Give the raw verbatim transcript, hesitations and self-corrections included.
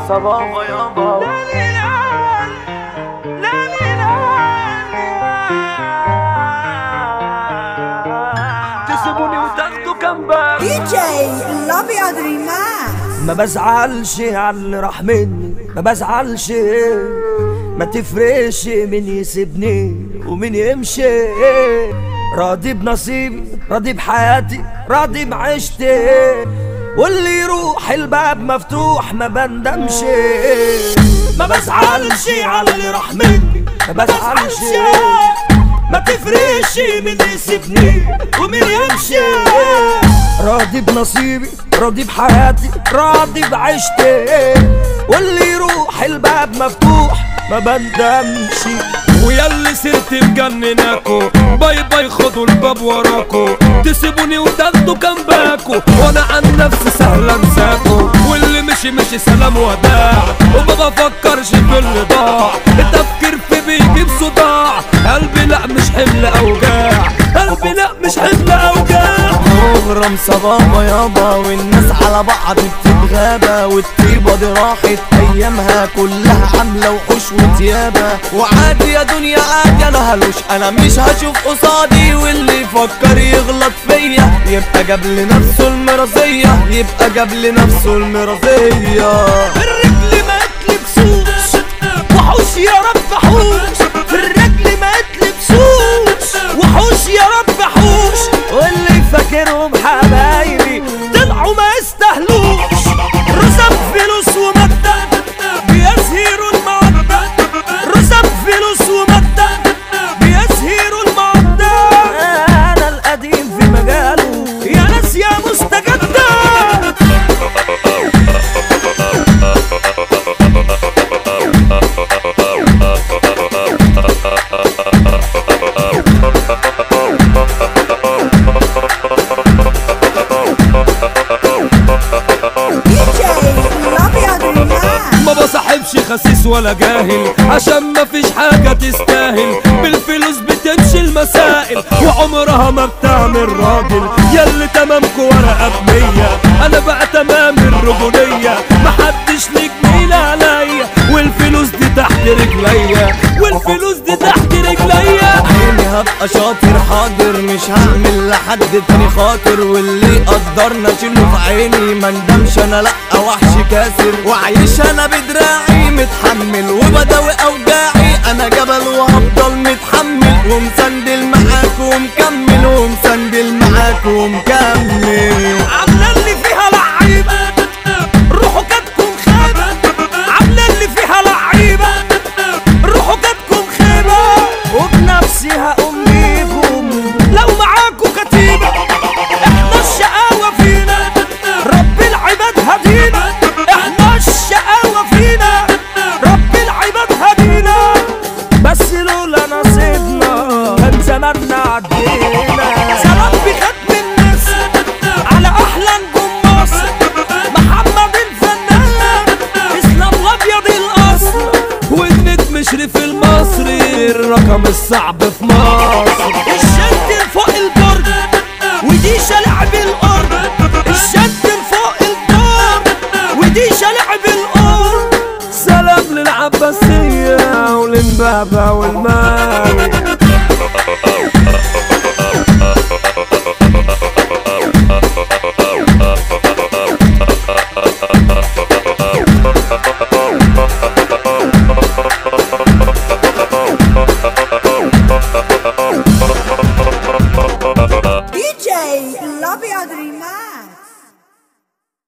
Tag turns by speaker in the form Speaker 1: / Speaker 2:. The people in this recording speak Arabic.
Speaker 1: صبابة يابا. تسيبوني وتاخدوا كامباك
Speaker 2: دي جي الابيض ريمان.
Speaker 3: ما بزعلش على اللي راح مني، ما بزعلش، ما تفرقش مين يسيبني ومين يمشي. راضي بنصيبي، راضي بحياتي، راضي بعيشتي، واللي يروح الباب مفتوح ما بندمش. ما بزعلش على اللي راح مني، ما بزعلش، ما تفرقش مين يسيبني ومين يمشي. راضي بنصيبي، راضي بحياتي، راضي بعيشتي، واللي يروح الباب مفتوح ما بندمش.
Speaker 4: وياللي سرت مجنناكو باي باي خدوا الباب وراكو، تسيبوني وتاخدوا كامباكو، وانا عن نفسي سهل انساكو. واللي مشي مشي سلام وداع، وما بفكرش في اللي ضاع. التفكير في بيجيب صداع، قلبي لا مش حمل اوجاع، قلبي لا مش حمل اوجاع.
Speaker 1: مغرم صبابة يابا، والناس على بعض بتتغابى، والطيبة دي راحت ايامها كلها عاملة وحوش وتيابة. وعادي يا دنيا عادي، انا هلوش، انا مش هشوف قصادي. واللي يفكر يغلط فيا يبقى جاب لنفسه المرضية، يبقى جاب لنفسه المرضية.
Speaker 3: الرجل ما تلبسوش وحوش يا رب حوش، في الرجل ما تلبسوش وحوش يا رب حوش. واللي فاكرهم حبايبي طلعوا ما يستاهلوش، رزق فلوس ومادة بيزهروا المودة، رزق فلوس ومادة بيزهروا المودة. انا القديم في مجاله يا ناس يا مستجدة.
Speaker 4: ما بصاحبش خسيس ولا جاهل، عشان مفيش حاجة تستاهل. بالفلوس بتمشي المسائل، وعمرها ما بتعمل راجل. ياللي تمامكوا ورقة بمية، انا بقى تمام الرجولية. محدش ليك جميل عليا، والفلوس دي تحت رجليا، والفلوس دي تحت رجليا.
Speaker 1: عيني هبقى شاطر حاضر، مش هعمل لحد تاني خاطر. واللي قدرنا اشيله في عيني، ما ندمش انا لأ وحش كاسر. وعايش انا بدراعي متحمل، وبداوي اوجاعي. انا جبل وهفضل متحمل، ومسندل معاك ومكمل، ومسندل معاك ومكمل.
Speaker 3: عاملة اللي فيها لعيبة روحوا جاتكم خيبة، عاملة اللي فيها لعيبة روحوا جاتكم خيبة. وبنفسي هقوم بيكم لو معاكوا كتيبة. احنا الشقاوة فينا، رب العباد هدينا. احنا الشقاوة فينا، رب العباد هدينا. بس لولا نصيبنا كان زماننا عدينا. سلام بختم الناس على احلى نجوم مصر، محمد الفنان، اسلام الابيض الاصل،
Speaker 4: والنجم شريف المصري، الرقم الصعب في مصر.
Speaker 3: الشد فوق البرج ودي شلعب الارض، الشد فوق البرج ودي شلعب الارض.
Speaker 4: سلام للعباسية وللبابا والمال.